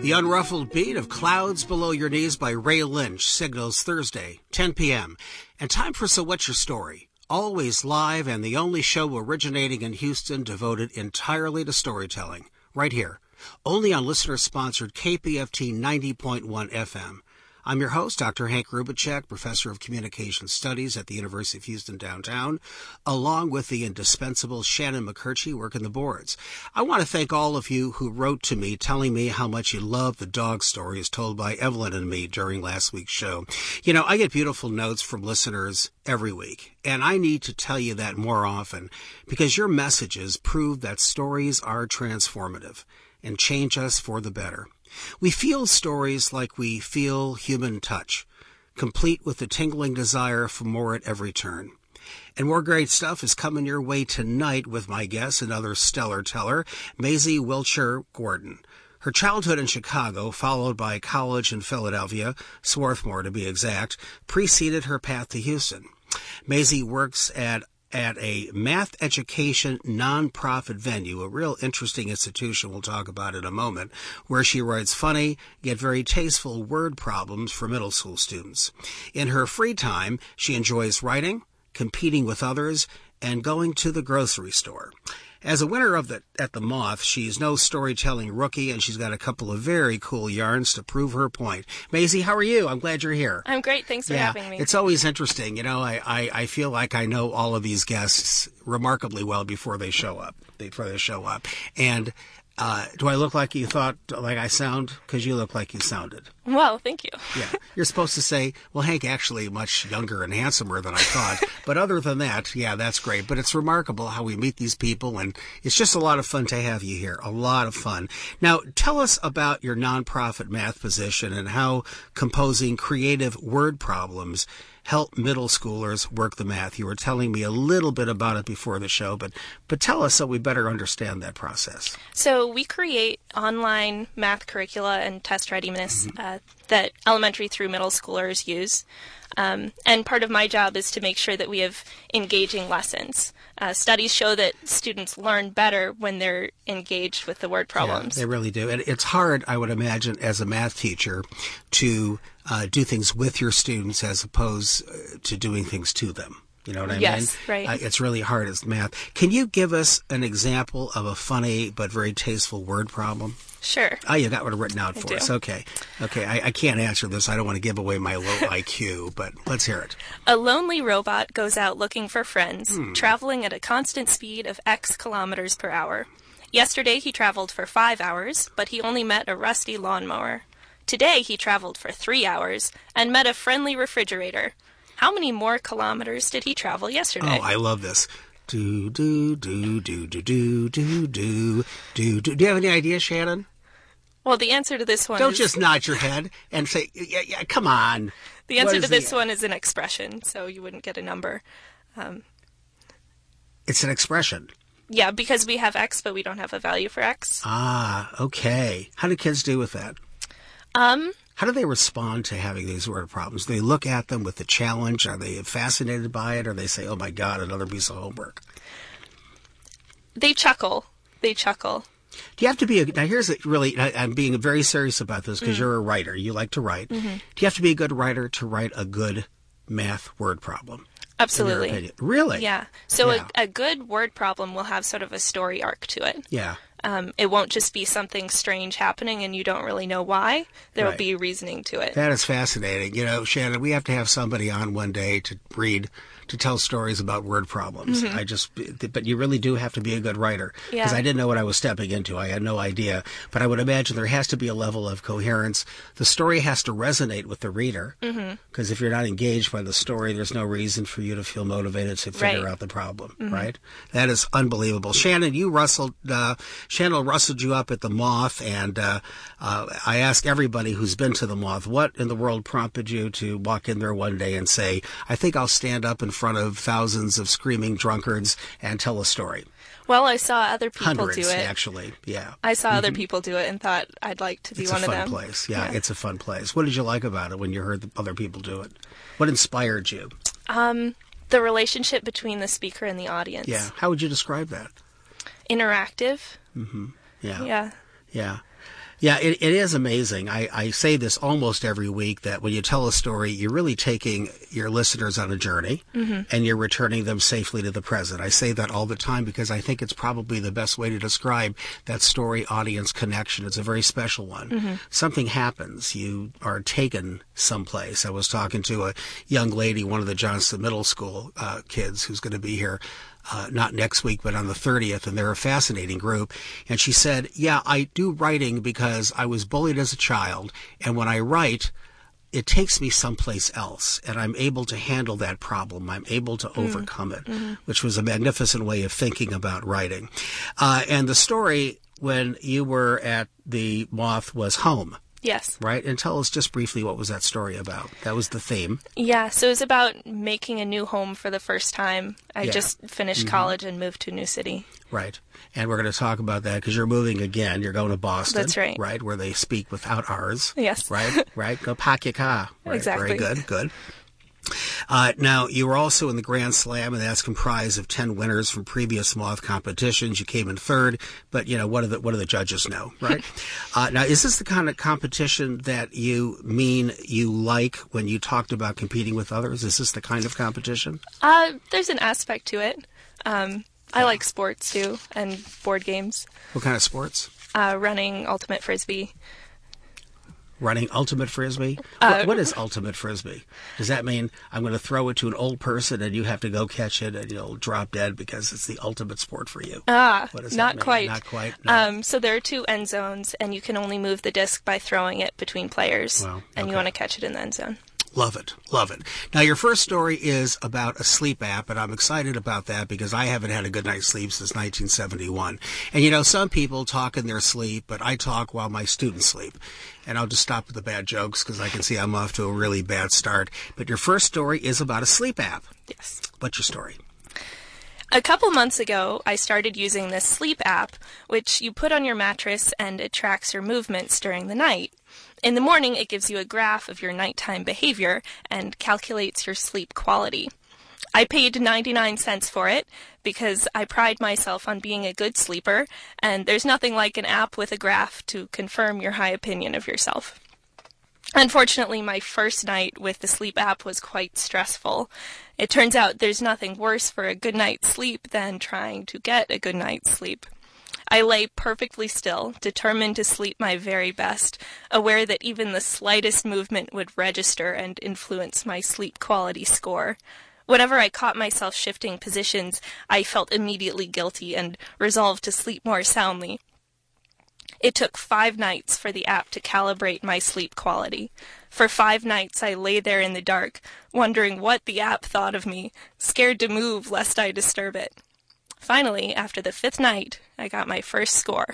The unruffled beat of Clouds Below Your Knees by Ray Lynch signals Thursday, 10 p.m. And time for So What's Your Story? Always live and the only show originating in Houston devoted entirely to storytelling. Right here. Only on listener-sponsored KPFT 90.1 FM. I'm your host, Dr. Hank Rubicek, Professor of Communication Studies at the University of Houston downtown, along with the indispensable Shannon McCurchie working the boards. I want to thank all of you who wrote to me telling me how much you love the dog stories told by Evelyn and me during last week's show. You know, I get beautiful notes from listeners every week, and I need to tell you that more often because your messages prove that stories are transformative and change us for the better. We feel stories like we feel human touch, complete with the tingling desire for more at every turn. And more great stuff is coming your way tonight with my guest, another stellar teller, Maisie Wilcher Gordon. Her childhood in Chicago, followed by college in Philadelphia, Swarthmore to be exact, preceded her path to Houston. Maisie works at a math education nonprofit venue, a real interesting institution we'll talk about in a moment, where she writes funny yet very tasteful word problems for middle school students. In her free time, she enjoys writing, competing with others, and going to the grocery store. As a winner at the Moth, she's no storytelling rookie, and she's got a couple of very cool yarns to prove her point. Maisie, how are you? I'm glad you're here. I'm great. Thanks for having me. It's always interesting. You know, I feel like I know all of these guests remarkably well before they show up. And do I look like you thought like I sound? Because you look like you sounded. Well, thank you. Yeah. You're supposed to say, well, Hank actually much younger and handsomer than I thought. But other than that, yeah, that's great. But it's remarkable how we meet these people, and it's just a lot of fun to have you here. A lot of fun. Now, tell us about your nonprofit math position and how composing creative word problems help middle schoolers work the math. You were telling me a little bit about it before the show, but tell us so we better understand that process. So we create online math curricula and test readiness that elementary through middle schoolers use. And part of my job is to make sure that we have engaging lessons. Studies show that students learn better when they're engaged with the word problems. Yeah, they really do. And it's hard, I would imagine, as a math teacher to do things with your students as opposed to doing things to them. You know what I mean? Yes, right. It's really hard as math. Can you give us an example of a funny but very tasteful word problem? Sure. Oh, you got one written out for us. Okay. I can't answer this. I don't want to give away my low IQ, but let's hear it. A lonely robot goes out looking for friends, traveling at a constant speed of X kilometers per hour. Yesterday he traveled for 5 hours, but he only met a rusty lawnmower. Today he traveled for 3 hours and met a friendly refrigerator. How many more kilometers did he travel yesterday? Oh, I love this. Do, do, do, do, do, do, do, do, do. Do you have any idea, Shannon? Well, the answer to this one Don't just nod your head and say, yeah, come on. The answer to this one is an expression, so you wouldn't get a number. It's an expression. Yeah, because we have X, but we don't have a value for X. Ah, okay. How do kids do with that? How do they respond to having these word problems? Do they look at them with the challenge? Are they fascinated by it? Or they say, oh my God, another piece of homework? They chuckle. Do you have to be now here's it really, I'm being very serious about this because you're a writer. You like to write. Do you have to be a good writer to write a good math word problem? Absolutely. Really? Yeah. So a good word problem will have sort of a story arc to it. Yeah. It won't just be something strange happening and you don't really know why. There will be reasoning to it. That is fascinating. You know, Shannon, we have to have somebody on one day to tell stories about word problems. But you really do have to be a good writer. Because I didn't know what I was stepping into. I had no idea. But I would imagine there has to be a level of coherence. The story has to resonate with the reader. Because if you're not engaged by the story, there's no reason for you to feel motivated to figure out the problem, right? That is unbelievable. Shannon, Shannon rustled you up at the Moth, and I ask everybody who's been to the Moth, what in the world prompted you to walk in there one day and say, I think I'll stand up in front of thousands of screaming drunkards and tell a story? Well, I saw other people Hundreds, do it. Actually, yeah. I saw other people do it and thought I'd like to be one of them. It's a fun place. Yeah, it's a fun place. What did you like about it when you heard other people do it? What inspired you? The relationship between the speaker and the audience. Yeah. How would you describe that? Interactive. Yeah. Yeah. Yeah. Yeah, it is amazing. I say this almost every week that when you tell a story, you're really taking your listeners on a journey and you're returning them safely to the present. I say that all the time because I think it's probably the best way to describe that story-audience connection. It's a very special one. Something happens. You are taken someplace. I was talking to a young lady, one of the Johnston Middle School kids who's going to be here not next week, but on the 30th, and they're a fascinating group. And she said, yeah, I do writing because I was bullied as a child, and when I write, it takes me someplace else, and I'm able to handle that problem. I'm able to overcome it, which was a magnificent way of thinking about writing. And the story when you were at the Moth was home. Yes. Right? And tell us just briefly what was that story about. That was the theme. Yeah, so it was about making a new home for the first time. I just finished college and moved to a new city. Right. And we're going to talk about that because you're moving again. You're going to Boston. That's right. Right, where they speak without R's. Yes. Right. Go pack your car. Right. Exactly. Very good. Now, you were also in the Grand Slam, and that's comprised of 10 winners from previous Moth competitions. You came in third, but, what do the judges know, right? Now, is this the kind of competition that you mean you like when you talked about competing with others? Is this the kind of competition? There's an aspect to it. I like sports, too, and board games. What kind of sports? Running, ultimate frisbee. Running ultimate frisbee? What is ultimate frisbee? Does that mean I'm going to throw it to an old person and you have to go catch it and you'll drop dead because it's the ultimate sport for you? What does that not mean? quite. Not quite? No. So there are 2 end zones, and you can only move the disc by throwing it between players. Wow. And you want to catch it in the end zone. Love it. Now, your first story is about a sleep app, and I'm excited about that because I haven't had a good night's sleep since 1971. And, some people talk in their sleep, but I talk while my students sleep. And I'll just stop with the bad jokes because I can see I'm off to a really bad start. But your first story is about a sleep app. Yes. What's your story? A couple months ago, I started using this sleep app, which you put on your mattress and it tracks your movements during the night. In the morning, it gives you a graph of your nighttime behavior and calculates your sleep quality. I paid 99 cents for it because I pride myself on being a good sleeper, and there's nothing like an app with a graph to confirm your high opinion of yourself. Unfortunately, my first night with the sleep app was quite stressful. It turns out there's nothing worse for a good night's sleep than trying to get a good night's sleep. I lay perfectly still, determined to sleep my very best, aware that even the slightest movement would register and influence my sleep quality score. Whenever I caught myself shifting positions, I felt immediately guilty and resolved to sleep more soundly. It took 5 nights for the app to calibrate my sleep quality. For 5 nights I lay there in the dark, wondering what the app thought of me, scared to move lest I disturb it. Finally, after the 5th night, I got my first score.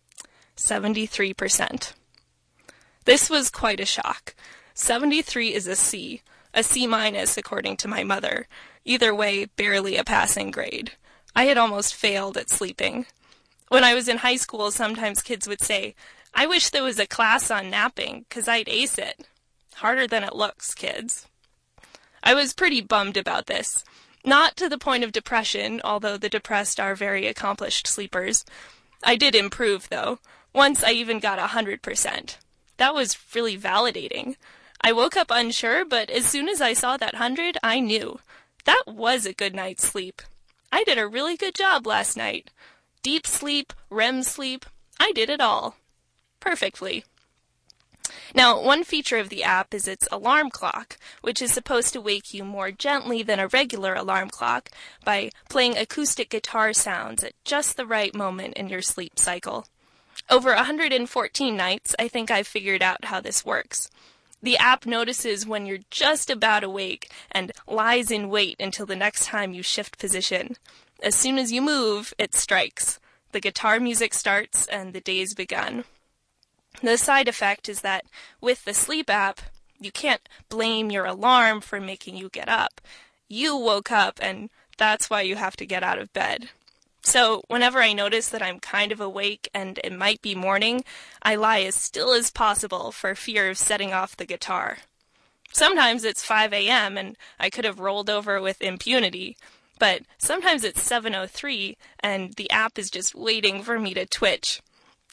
73%. This was quite a shock. 73 is a C minus according to my mother. Either way, barely a passing grade. I had almost failed at sleeping. When I was in high school, sometimes kids would say, "I wish there was a class on napping, 'cause I'd ace it." Harder than it looks, kids. I was pretty bummed about this. Not to the point of depression, although the depressed are very accomplished sleepers. I did improve, though. Once I even got 100%. That was really validating. I woke up unsure, but as soon as I saw that 100, I knew. That was a good night's sleep. I did a really good job last night. Deep sleep, REM sleep, I did it all. Perfectly. Now, one feature of the app is its alarm clock, which is supposed to wake you more gently than a regular alarm clock by playing acoustic guitar sounds at just the right moment in your sleep cycle. Over 114 nights, I think I've figured out how this works. The app notices when you're just about awake and lies in wait until the next time you shift position. As soon as you move, it strikes. The guitar music starts and the day's begun. The side effect is that with the sleep app, you can't blame your alarm for making you get up. You woke up and that's why you have to get out of bed. So whenever I notice that I'm kind of awake and it might be morning, I lie as still as possible for fear of setting off the guitar. Sometimes it's 5 a.m. and I could have rolled over with impunity, but sometimes it's 7:03 and the app is just waiting for me to twitch.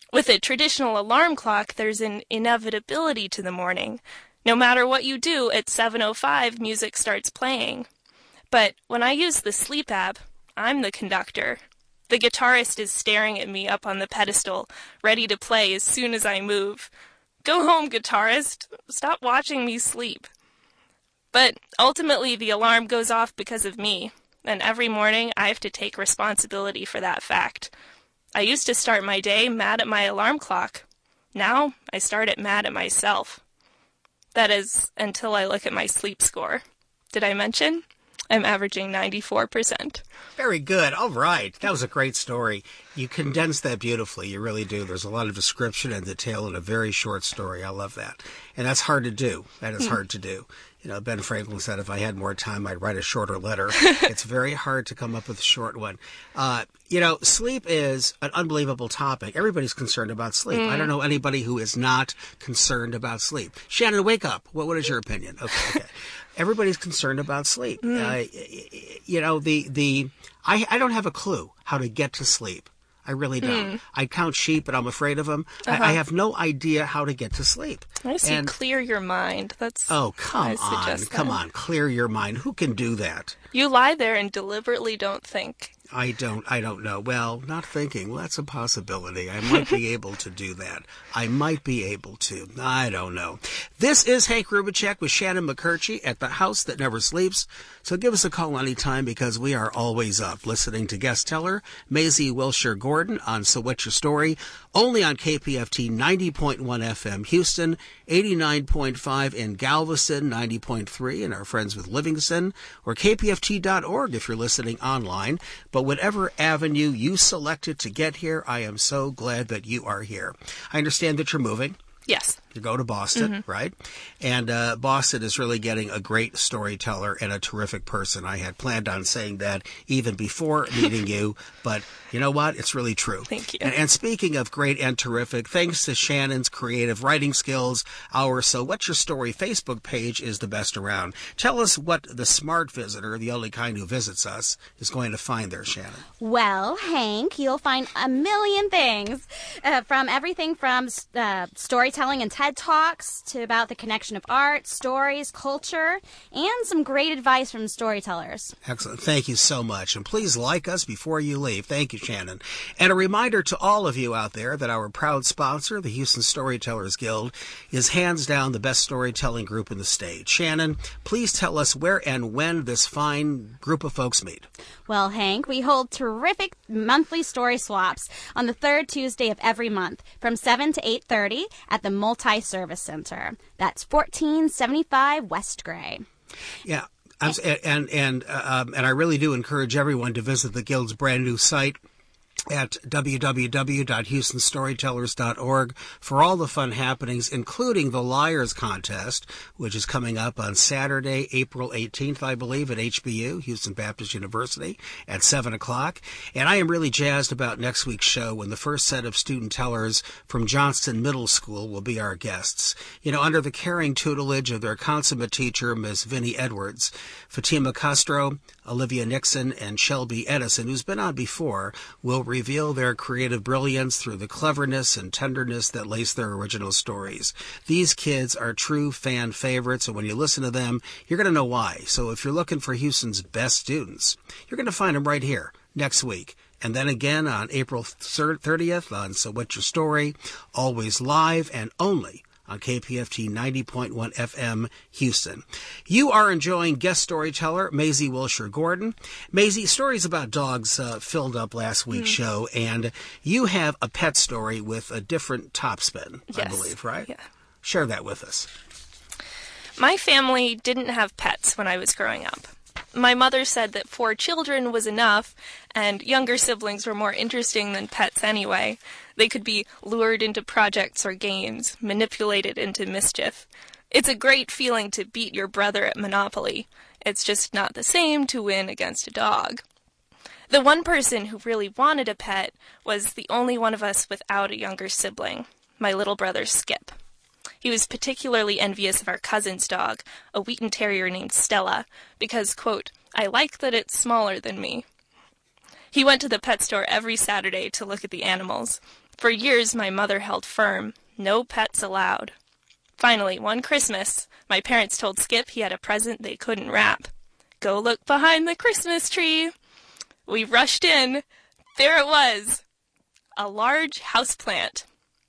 With a traditional alarm clock, there's an inevitability to the morning. No matter what you do, at 7:05, music starts playing. But when I use the sleep app, I'm the conductor. The guitarist is staring at me up on the pedestal, ready to play as soon as I move. Go home, guitarist. Stop watching me sleep. But ultimately, the alarm goes off because of me, and every morning I have to take responsibility for that fact. I used to start my day mad at my alarm clock. Now I start it mad at myself. That is, until I look at my sleep score. Did I mention? I'm averaging 94%. Very good. All right. That was a great story. You condensed that beautifully. You really do. There's a lot of description and detail in a very short story. I love that. And that's hard to do. That is hard to do. You know, Ben Franklin said if I had more time, I'd write a shorter letter. It's very hard to come up with a short one. You know, sleep is an unbelievable topic. Everybody's concerned about sleep. I don't know anybody who is not concerned about sleep. Shannon, wake up. What is your opinion? Okay. Everybody's concerned about sleep. You know, I don't have a clue how to get to sleep. I really don't. I count sheep, but I'm afraid of them. I have no idea how to get to sleep. I see. Clear your mind. That's. Oh, come on, clear your mind. Who can do that? You lie there and deliberately don't think. I don't know. Well, not thinking. Well, that's a possibility. I might be able to do that. I don't know. This is Hank Rubicek with Shannon McCurchie at the House That Never Sleeps. So give us a call anytime because we are always up listening to guest teller Maisie Wilshire Gordon on So What's Your Story? Only on KPFT 90.1 FM Houston, 89.5 in Galveston, 90.3 in our friends with Livingston, or KPFT.org if you're listening online. But whatever avenue you selected to get here, I am so glad that you are here. I understand that you're moving. Yes. You go to Boston, right? And Boston is really getting a great storyteller and a terrific person. I had planned on saying that even before meeting you, but you know what? It's really true. Thank you. And speaking of great and terrific, thanks to Shannon's creative writing skills, our So What's Your Story Facebook page is the best around. Tell us what the smart visitor, the only kind who visits us, is going to find there, Shannon. Well, Hank, you'll find a million things, from everything from storytelling and TED Talks to about the connection of art, stories, culture, and some great advice from storytellers. Excellent. Thank you so much. And please like us before you leave. Thank you, Shannon. And a reminder to all of you out there that our proud sponsor, the Houston Storytellers Guild, is hands down the best storytelling group in the state. Shannon, please tell us where and when this fine group of folks meet. Well, Hank, we hold terrific monthly story swaps on the third Tuesday of every month from 7 to 8:30 at the Multi-Service Center. That's 1475 West Gray. Yeah. And I really do encourage everyone to visit the Guild's brand new site at www.houstonstorytellers.org for all the fun happenings, including the Liars Contest, which is coming up on Saturday, April 18th, I believe, at HBU, Houston Baptist University, at 7 o'clock. And I am really jazzed about next week's show when the first set of student tellers from Johnston Middle School will be our guests. You know, under the caring tutelage of their consummate teacher, Ms. Vinnie Edwards, Fatima Castro, Olivia Nixon, and Shelby Edison, who's been on before, will reveal their creative brilliance through the cleverness and tenderness that lace their original stories. These kids are true fan favorites, and when you listen to them, you're going to know why. So if you're looking for Houston's best students, you're going to find them right here next week. And then again on April 30th on So What's Your Story, always live and only on KPFT 90.1 FM Houston. You are enjoying guest storyteller Maisie Wilshire Gordon. Maisie, stories about dogs filled up last week's show, and you have a pet story with a different topspin, Yes. I believe, right? Yeah. Share that with us. My family didn't have pets when I was growing up. My mother said that 4 children was enough, and younger siblings were more interesting than pets anyway. They could be lured into projects or games, manipulated into mischief. It's a great feeling to beat your brother at Monopoly. It's just not the same to win against a dog. The one person who really wanted a pet was the only one of us without a younger sibling, my little brother Skip. He was particularly envious of our cousin's dog, a Wheaton Terrier named Stella, because, quote, I like that it's smaller than me. He went to the pet store every Saturday to look at the animals. For years, my mother held firm. No pets allowed. Finally, one Christmas, my parents told Skip he had a present they couldn't wrap. Go look behind the Christmas tree. We rushed in. There it was. A large houseplant.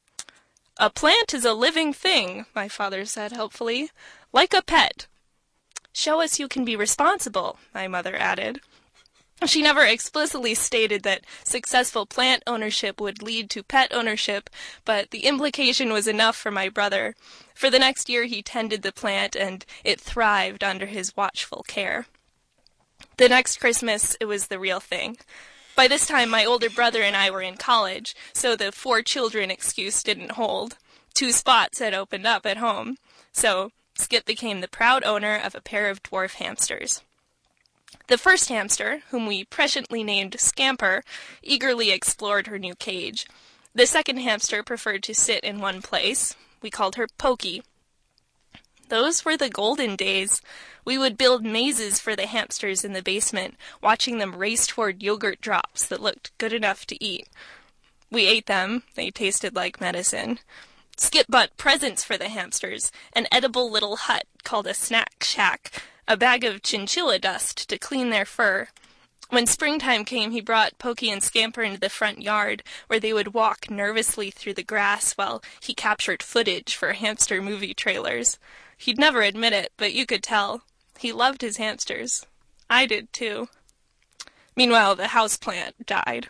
A plant is a living thing, my father said helpfully, like a pet. Show us you can be responsible, my mother added. She never explicitly stated that successful plant ownership would lead to pet ownership, but the implication was enough for my brother. For the next year he tended the plant, and it thrived under his watchful care. The next Christmas, it was the real thing. By this time, my older brother and I were in college, so the 4 children excuse didn't hold. 2 spots had opened up at home, so Skip became the proud owner of a pair of dwarf hamsters. The first hamster, whom we presciently named Scamper, eagerly explored her new cage. The second hamster preferred to sit in one place. We called her Pokey. Those were the golden days. We would build mazes for the hamsters in the basement, watching them race toward yogurt drops that looked good enough to eat. We ate them. They tasted like medicine. Skip bought presents for the hamsters, an edible little hut called a snack shack, a bag of chinchilla dust to clean their fur. When springtime came, he brought Pokey and Scamper into the front yard, where they would walk nervously through the grass while he captured footage for hamster movie trailers. He'd never admit it, but you could tell. He loved his hamsters. I did, too. Meanwhile, the houseplant died.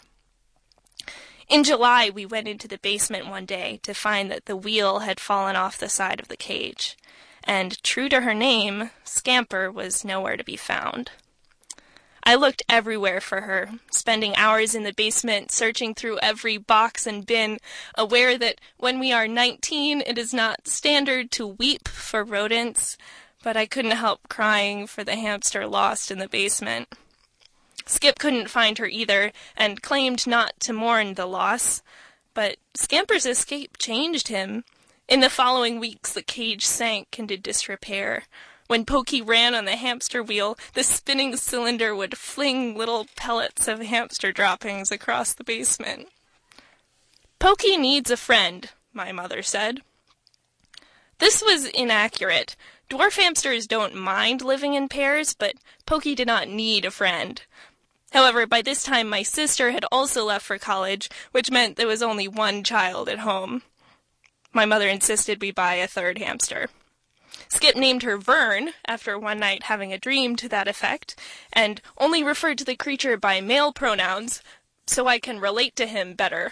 In July, we went into the basement one day to find that the wheel had fallen off the side of the cage. And true to her name, Scamper was nowhere to be found. I looked everywhere for her, spending hours in the basement searching through every box and bin, aware that when we are 19 it is not standard to weep for rodents, but I couldn't help crying for the hamster lost in the basement. Skip couldn't find her either, and claimed not to mourn the loss, but Scamper's escape changed him. In the following weeks, the cage sank into disrepair. When Pokey ran on the hamster wheel, the spinning cylinder would fling little pellets of hamster droppings across the basement. Pokey needs a friend, my mother said. This was inaccurate. Dwarf hamsters don't mind living in pairs, but Pokey did not need a friend. However, by this time my sister had also left for college, which meant there was only one child at home. My mother insisted we buy a third hamster. Skip named her Vern, after one night having a dream to that effect, and only referred to the creature by male pronouns, so I can relate to him better.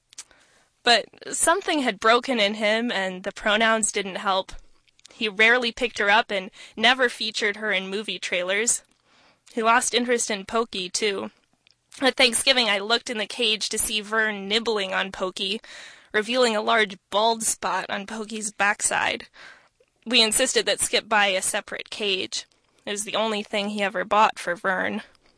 But something had broken in him, and the pronouns didn't help. He rarely picked her up and never featured her in movie trailers. He lost interest in Pokey, too. At Thanksgiving, I looked in the cage to see Vern nibbling on Pokey, revealing a large bald spot on Pokey's backside. We insisted that Skip buy a separate cage. It was the only thing he ever bought for Vern.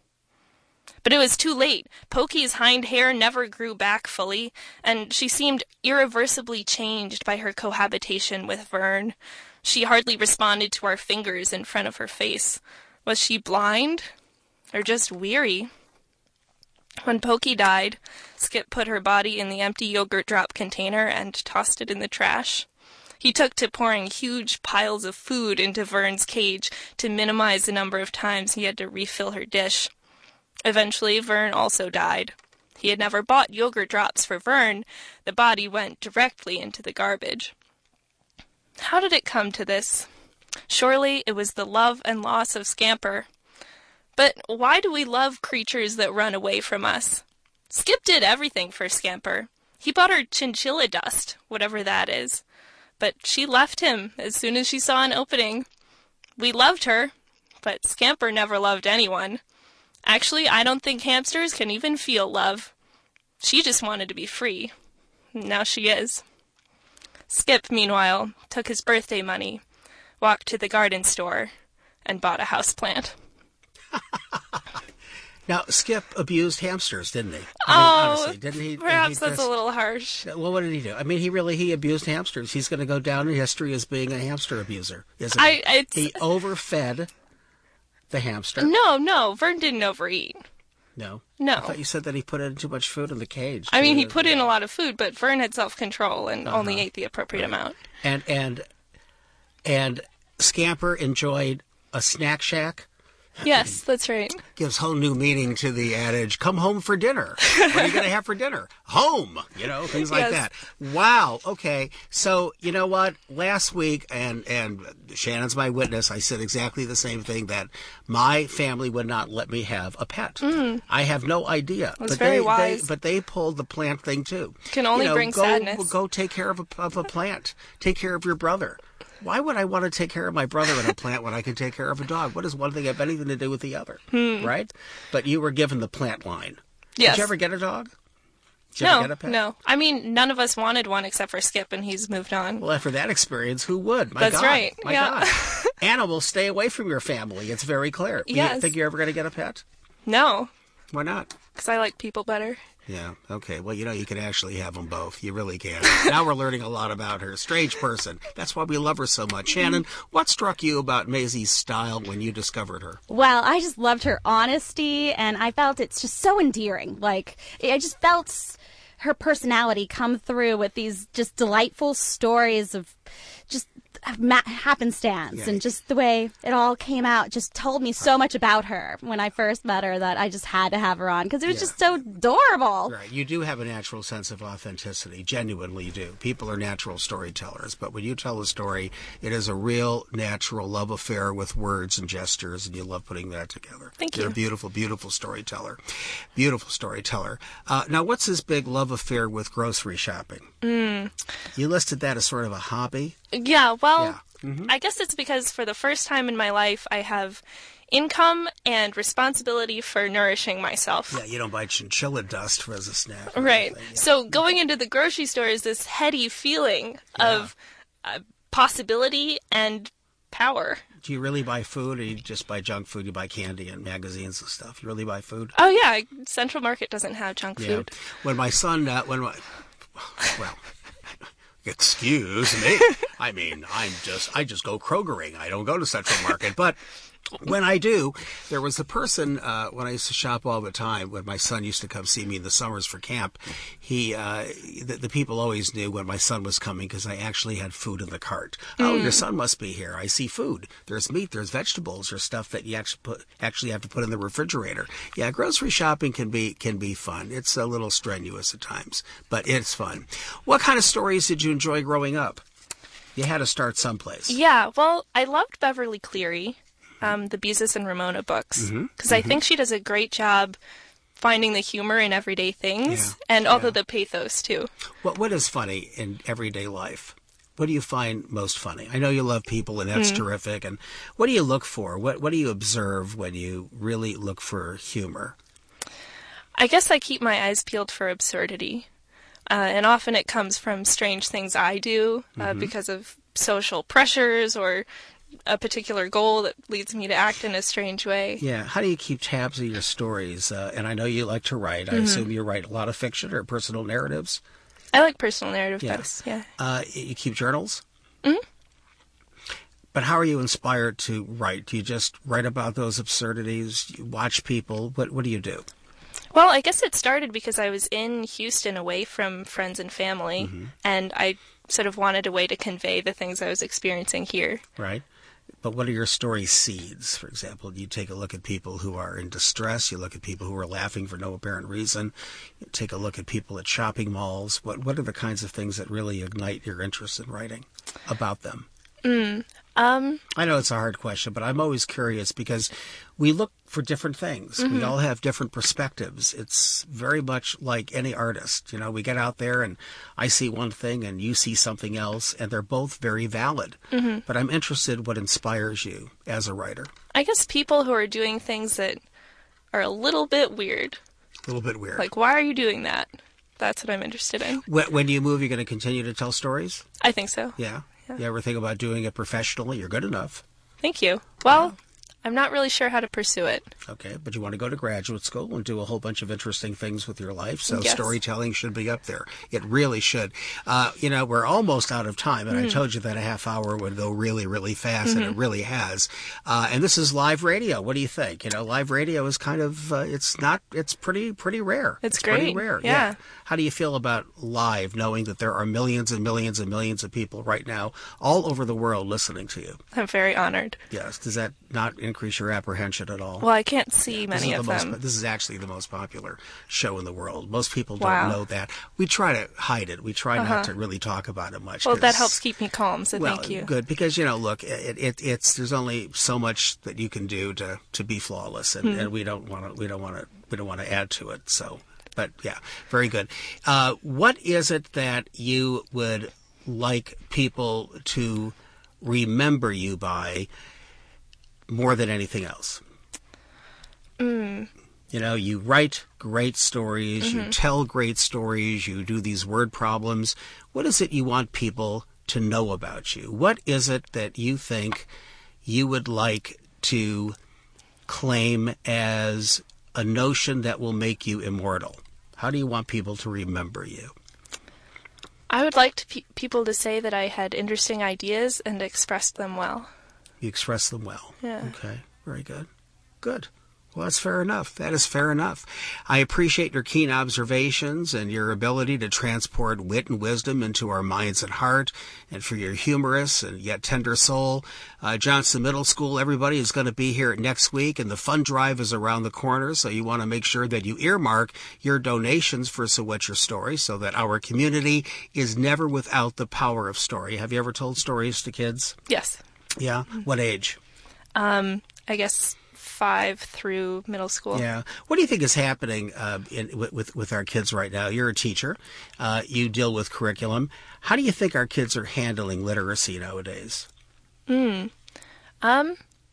But it was too late. Pokey's hind hair never grew back fully, and she seemed irreversibly changed by her cohabitation with Vern. She hardly responded to our fingers in front of her face. Was she blind? Or just weary? When Pokey died, Skip put her body in the empty yogurt drop container and tossed it in the trash. He took to pouring huge piles of food into Vern's cage to minimize the number of times he had to refill her dish. Eventually, Vern also died. He had never bought yogurt drops for Vern. The body went directly into the garbage. How did it come to this? Surely it was the love and loss of Scamper. But why do we love creatures that run away from us? Skip did everything for Scamper. He bought her chinchilla dust, whatever that is. But she left him as soon as she saw an opening. We loved her, but Scamper never loved anyone. Actually, I don't think hamsters can even feel love. She just wanted to be free. Now she is. Skip, meanwhile, took his birthday money, walked to the garden store, and bought a houseplant. Now, Skip abused hamsters, didn't he? Honestly, didn't he? Perhaps that's a little harsh. Well, what did he do? I mean, he abused hamsters. He's going to go down in history as being a hamster abuser, isn't he? He overfed the hamster. No, Vern didn't overeat. No? No. I thought you said that he put in too much food in the cage. I mean, he put in a lot of food, but Vern had self-control and only ate the appropriate amount. And Scamper enjoyed a snack shack. Yes, that's right. Gives whole new meaning to the adage, come home for dinner. What are you going to have for dinner? Home! Things like that. Wow. Okay. So, you know what? Last week, and Shannon's my witness, I said exactly the same thing, that my family would not let me have a pet. I have no idea. That's very wise. But they pulled the plant thing, too. Can only bring sadness. Go take care of a plant. Take care of your brother. Why would I want to take care of my brother in a plant when I can take care of a dog? What does one thing have anything to do with the other? Right? But you were given the plant line. Yes. Did you ever get a dog? Did you ever get a pet? No. I mean, none of us wanted one except for Skip, and he's moved on. Well, after that experience, who would? That's right. My God. Animals stay away from your family. It's very clear. Yes. You think you're ever going to get a pet? No. Why not? Because I like people better. Yeah, okay. Well, you can actually have them both. You really can. Now we're learning a lot about her. Strange person. That's why we love her so much. Shannon, what struck you about Maisie's style when you discovered her? Well, I just loved her honesty, and I felt it's just so endearing. Like, I just felt her personality come through with these just delightful stories of just happenstance, and just the way it all came out just told me so much about her when I first met her that I just had to have her on because it was just so adorable. Right. You do have a natural sense of authenticity. Genuinely you do. People are natural storytellers, but when you tell a story, it is a real natural love affair with words and gestures, and you love putting that together. Thank you. You're a beautiful, beautiful storyteller. Beautiful storyteller. Now, what's this big love affair with grocery shopping? You listed that as sort of a hobby. Yeah, well, I guess it's because for the first time in my life, I have income and responsibility for nourishing myself. Yeah, you don't buy chinchilla dust as a snack. Right. Yeah. So going into the grocery store is this heady feeling of possibility and power. Do you really buy food, or you just buy junk food? You buy candy and magazines and stuff. You really buy food? Oh, yeah. Central Market doesn't have junk food. When my son, excuse me. I mean, I just go Krogering. I don't go to Central Market. But when I do, there was a person, when I used to shop all the time, when my son used to come see me in the summers for camp, the people always knew when my son was coming because I actually had food in the cart. Oh, your son must be here. I see food. There's meat, there's vegetables, there's stuff that you actually have to put in the refrigerator. Yeah, grocery shopping can be fun. It's a little strenuous at times, but it's fun. What kind of stories did you enjoy growing up? You had to start someplace. Yeah, well, I loved Beverly Cleary. The Beezus and Ramona books, because I think she does a great job finding the humor in everyday things, and also the pathos, too. What is funny in everyday life? What do you find most funny? I know you love people, and that's terrific. And what do you look for? What do you observe when you really look for humor? I guess I keep my eyes peeled for absurdity, and often it comes from strange things I do because of social pressures or a particular goal that leads me to act in a strange way. Yeah. How do you keep tabs of your stories? And I know you like to write. I assume you write a lot of fiction or personal narratives. I like personal narrative books, yeah. You keep journals? But how are you inspired to write? Do you just write about those absurdities? You watch people? What do you do? Well, I guess it started because I was in Houston away from friends and family, and I sort of wanted a way to convey the things I was experiencing here. Right. But what are your story seeds? For example, you take a look at people who are in distress. You look at people who are laughing for no apparent reason. You take a look at people at shopping malls. What are the kinds of things that really ignite your interest in writing about them? I know it's a hard question, but I'm always curious because we look for different things. We all have different perspectives. It's very much like any artist. You know, we get out there and I see one thing and you see something else, and they're both very valid. But I'm interested what inspires you as a writer. I guess people who are doing things that are a little bit weird. A little bit weird. Like, why are you doing that? That's what I'm interested in. When you move, you're going to continue to tell stories? I think so. Yeah. You ever think about doing it professionally? You're good enough. Thank you. Well, I'm not really sure how to pursue it. Okay, but you want to go to graduate school and do a whole bunch of interesting things with your life, so Yes. storytelling should be up there. It really should. We're almost out of time, and I told you that a half hour would go really, really fast, and it really has. And this is live radio. What do you think? Live radio is kind of, it's pretty rare. It's pretty great. rare. Yeah. How do you feel about live, knowing that there are millions and millions and millions of people right now all over the world listening to you? I'm very honored. Yes. Does that not increase your apprehension at all? Well, I can't see many of them. This is actually the most popular show in the world. Most people don't Wow. know that. We try to hide it. We try not to really talk about it much. Well, that 'cause- helps keep me calm, so thank you. Good, because look, it's there's only so much that you can do to be flawless, and we don't want to add to it. So, but yeah, very good. What is it that you would like people to remember you by more than anything else? You write great stories, you tell great stories, you do these word problems. What is it you want people to know about you? What is it that you think you would like to claim as a notion that will make you immortal? How do you want people to remember you? I would like people to say that I had interesting ideas and expressed them well. You express them well. Yeah. Okay, very good. Good. Well, that's fair enough. That is fair enough. I appreciate your keen observations and your ability to transport wit and wisdom into our minds and heart, and for your humorous and yet tender soul. Johnston Middle School, everybody is going to be here next week, and the fund drive is around the corner, so you want to make sure that you earmark your donations for So What's Your Story so that our community is never without the power of story. Have you ever told stories to kids? Yes. Yeah? What age? I guess 5 through middle school. Yeah. What do you think is happening with our kids right now? You're a teacher. You deal with curriculum. How do you think our kids are handling literacy nowadays? I'm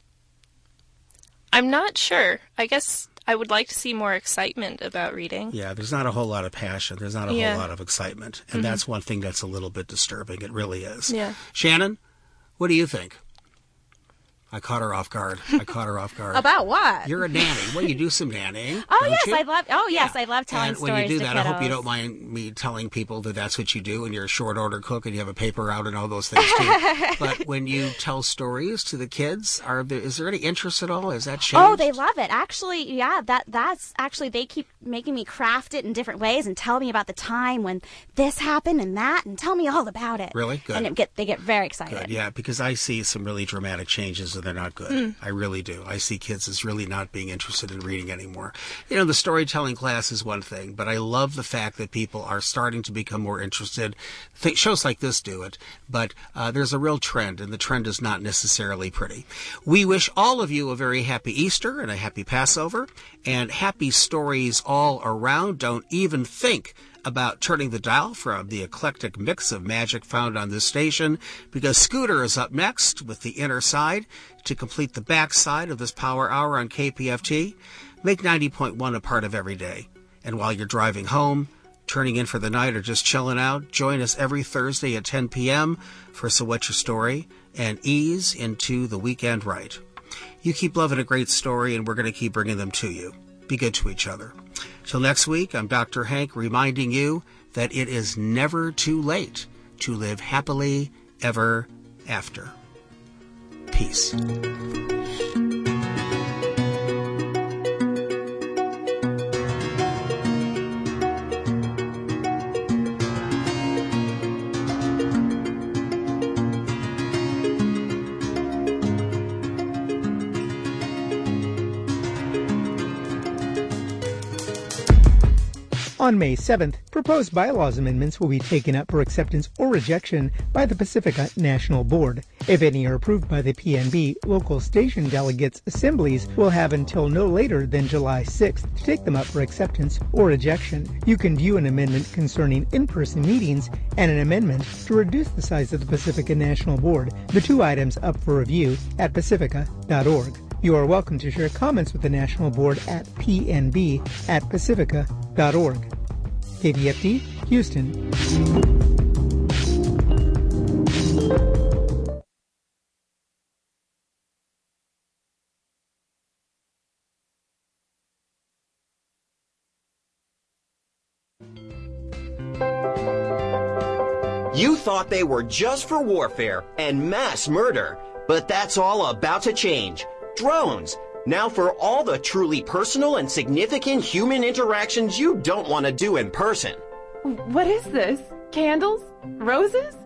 not sure. I guess I would like to see more excitement about reading. Yeah, there's not a whole lot of passion. There's not a whole lot of excitement. And that's one thing that's a little bit disturbing. It really is. Yeah. Shannon, what do you think? I caught her off guard. About what? You're a nanny. Well, you do some nannying. Oh don't yes, you? I love. Oh yes, I love telling And stories when you do to that, I hope you kiddos. don't mind me telling people that that's what you do, and you're a short order cook, and you have a paper route and all those things too. But when you tell stories to the kids, is there any interest at all? Is that changed? Oh, they love it. Actually, yeah, that's actually they keep making me craft it in different ways and tell me about the time when this happened and that, and tell me all about it. Really? Good. And they get very excited. Good. Yeah, because I see some really dramatic changes, and they're not good. I really do. I see kids as really not being interested in reading anymore. The storytelling class is one thing, but I love the fact that people are starting to become more interested. Shows like this do it, but there's a real trend, and the trend is not necessarily pretty. We wish all of you a very happy Easter and a happy Passover, and happy stories all around. Don't even think about turning the dial from the eclectic mix of magic found on this station, because Scooter is up next with The Inner Side to complete the backside of this power hour on KPFT. Make 90.1 a part of every day. And while you're driving home, turning in for the night, or just chilling out, join us every Thursday at 10 p.m. for So What's Your Story, and ease into the weekend right. You keep loving a great story, and we're going to keep bringing them to you. Be good to each other. Till next week, I'm Dr. Hank, reminding you that it is never too late to live happily ever after. Peace. On May 7th, proposed bylaws amendments will be taken up for acceptance or rejection by the Pacifica National Board. If any are approved by the PNB, local station delegates' assemblies will have until no later than July 6th to take them up for acceptance or rejection. You can view an amendment concerning in-person meetings and an amendment to reduce the size of the Pacifica National Board, the two items up for review, at pacifica.org. You are welcome to share comments with the National Board at pnb@pacifica.org. KPFT, Houston. You thought they were just for warfare and mass murder, but that's all about to change. Drones, now for all the truly personal and significant human interactions you don't want to do in person. What is this? Candles? Roses?